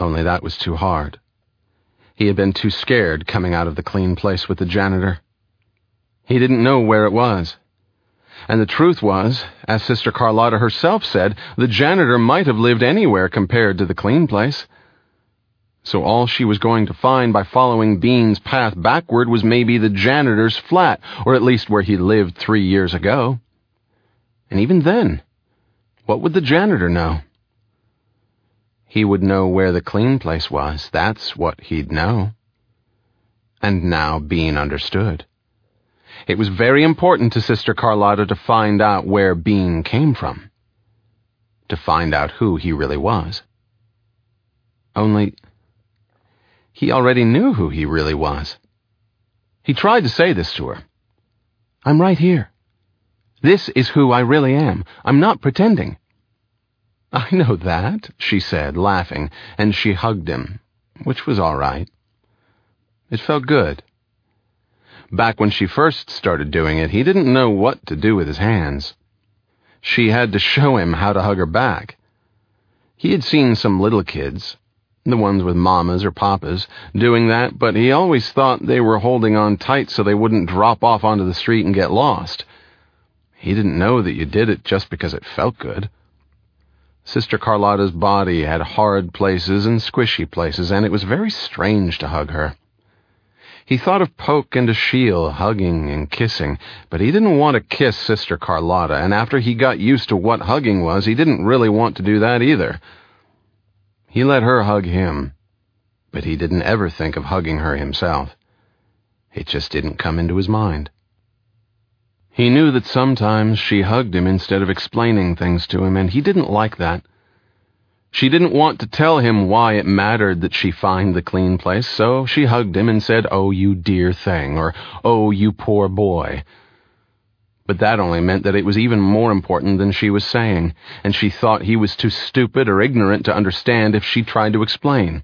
Only that was too hard. He had been too scared coming out of the clean place with the janitor. He didn't know where it was. And the truth was, as Sister Carlotta herself said, the janitor might have lived anywhere compared to the clean place. So all she was going to find by following Bean's path backward was maybe the janitor's flat, or at least where he lived 3 years ago. And even then, what would the janitor know? He would know where the clean place was. That's what he'd know. And now Bean understood. It was very important to Sister Carlotta to find out where Bean came from. To find out who he really was. Only, he already knew who he really was. He tried to say this to her. I'm right here. This is who I really am. I'm not pretending. I know that, she said, laughing, and she hugged him, which was all right. It felt good. Back when she first started doing it, he didn't know what to do with his hands. She had to show him how to hug her back. He had seen some little kids, the ones with mamas or papas, doing that, but he always thought they were holding on tight so they wouldn't drop off onto the street and get lost. He didn't know that you did it just because it felt good. Sister Carlotta's body had hard places and squishy places, and it was very strange to hug her. He thought of Poke and Achille hugging and kissing, but he didn't want to kiss Sister Carlotta, and after he got used to what hugging was, he didn't really want to do that either. He let her hug him, but he didn't ever think of hugging her himself. It just didn't come into his mind. He knew that sometimes she hugged him instead of explaining things to him, and he didn't like that. She didn't want to tell him why it mattered that she find the clean place, so she hugged him and said, "Oh, you dear thing," or "Oh, you poor boy." But that only meant that it was even more important than she was saying, and she thought he was too stupid or ignorant to understand if she tried to explain.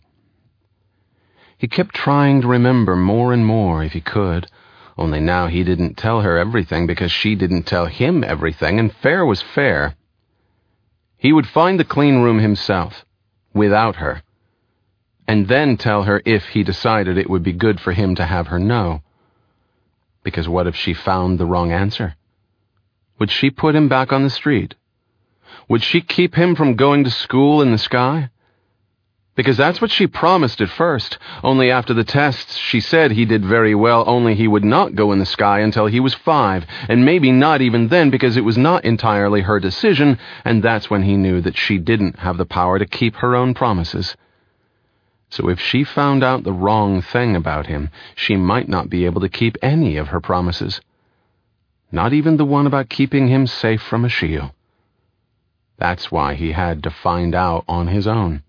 He kept trying to remember more and more if he could, only now he didn't tell her everything because she didn't tell him everything, and fair was fair. He would find the clean room himself, without her, and then tell her if he decided it would be good for him to have her know. Because what if she found the wrong answer? Would she put him back on the street? Would she keep him from going to school in the sky? Because that's what she promised at first, only after the tests she said he did very well, only he would not go in the sky until he was 5, and maybe not even then because it was not entirely her decision, and that's when he knew that she didn't have the power to keep her own promises. So if she found out the wrong thing about him, she might not be able to keep any of her promises. Not even the one about keeping him safe from Achille. That's why he had to find out on his own.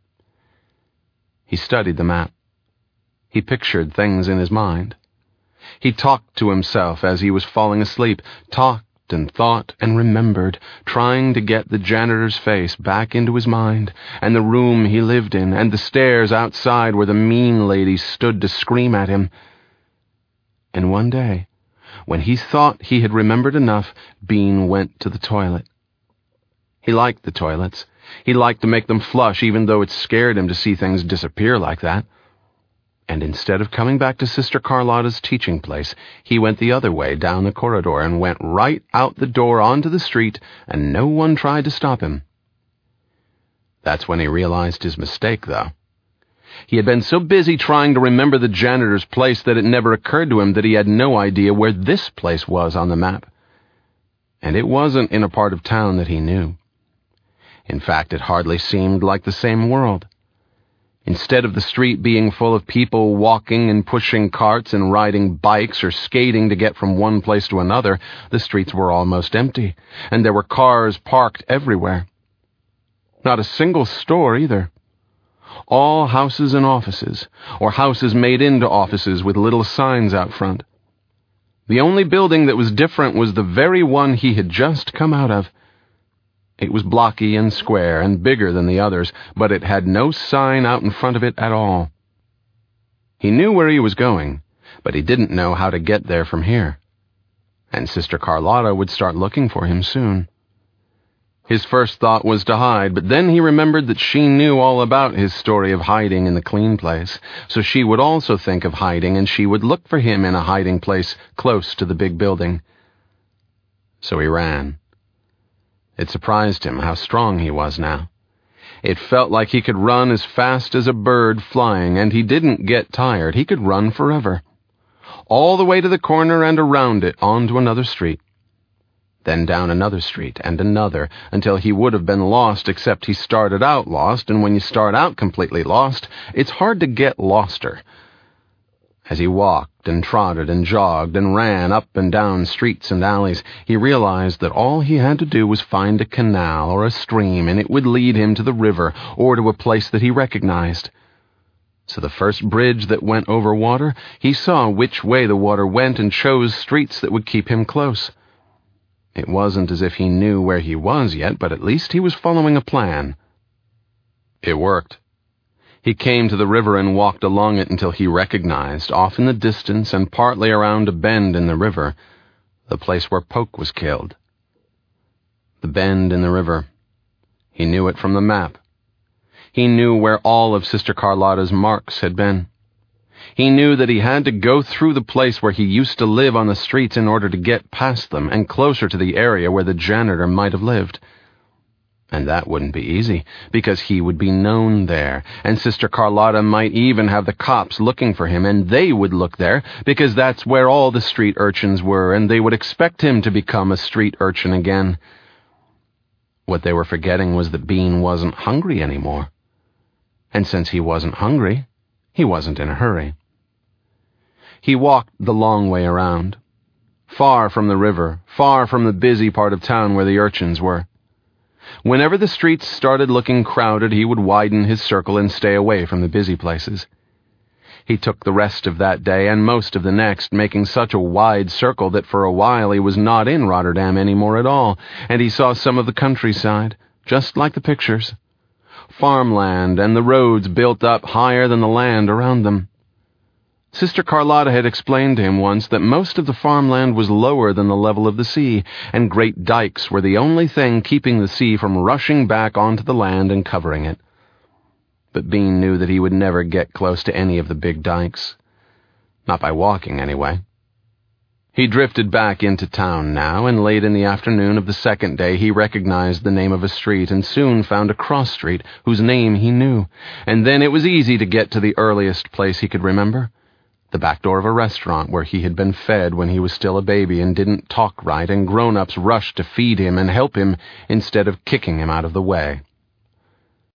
He studied the map. He pictured things in his mind. He talked to himself as he was falling asleep, talked and thought and remembered, trying to get the janitor's face back into his mind, and the room he lived in, and the stairs outside where the mean lady stood to scream at him. And one day, when he thought he had remembered enough, Bean went to the toilet. He liked the toilets. He liked to make them flush, even though it scared him to see things disappear like that. And instead of coming back to Sister Carlotta's teaching place, he went the other way down the corridor and went right out the door onto the street, and no one tried to stop him. That's when he realized his mistake, though. He had been so busy trying to remember the janitor's place that it never occurred to him that he had no idea where this place was on the map. And it wasn't in a part of town that he knew. In fact, it hardly seemed like the same world. Instead of the street being full of people walking and pushing carts and riding bikes or skating to get from one place to another, the streets were almost empty, and there were cars parked everywhere. Not a single store either. All houses and offices, or houses made into offices with little signs out front. The only building that was different was the very one he had just come out of. It was blocky and square and bigger than the others, but it had no sign out in front of it at all. He knew where he was going, but he didn't know how to get there from here. And Sister Carlotta would start looking for him soon. His first thought was to hide, but then he remembered that she knew all about his story of hiding in the clean place, so she would also think of hiding, and she would look for him in a hiding place close to the big building. So he ran. It surprised him how strong he was now. It felt like he could run as fast as a bird flying, and he didn't get tired. He could run forever. All the way to the corner and around it, onto another street. Then down another street and another, until he would have been lost, except he started out lost, and when you start out completely lost, it's hard to get loster. As he walked and trotted and jogged and ran up and down streets and alleys, he realized that all he had to do was find a canal or a stream, and it would lead him to the river or to a place that he recognized. So the first bridge that went over water, he saw which way the water went and chose streets that would keep him close. It wasn't as if he knew where he was yet, but at least he was following a plan. It worked. He came to the river and walked along it until he recognized, off in the distance and partly around a bend in the river, the place where Poke was killed. The bend in the river. He knew it from the map. He knew where all of Sister Carlotta's marks had been. He knew that he had to go through the place where he used to live on the streets in order to get past them and closer to the area where the janitor might have lived. And that wouldn't be easy, because he would be known there, and Sister Carlotta might even have the cops looking for him, and they would look there, because that's where all the street urchins were, and they would expect him to become a street urchin again. What they were forgetting was that Bean wasn't hungry anymore. And since he wasn't hungry, he wasn't in a hurry. He walked the long way around, far from the river, far from the busy part of town where the urchins were. Whenever the streets started looking crowded, he would widen his circle and stay away from the busy places. He took the rest of that day and most of the next, making such a wide circle that for a while he was not in Rotterdam anymore at all, and he saw some of the countryside, just like the pictures. Farmland and the roads built up higher than the land around them. Sister Carlotta had explained to him once that most of the farmland was lower than the level of the sea, and great dikes were the only thing keeping the sea from rushing back onto the land and covering it. But Bean knew that he would never get close to any of the big dikes. Not by walking, anyway. He drifted back into town now, and late in the afternoon of the second day he recognized the name of a street and soon found a cross street whose name he knew, and then it was easy to get to the earliest place he could remember. The back door of a restaurant where he had been fed when he was still a baby and didn't talk right, and grown-ups rushed to feed him and help him instead of kicking him out of the way.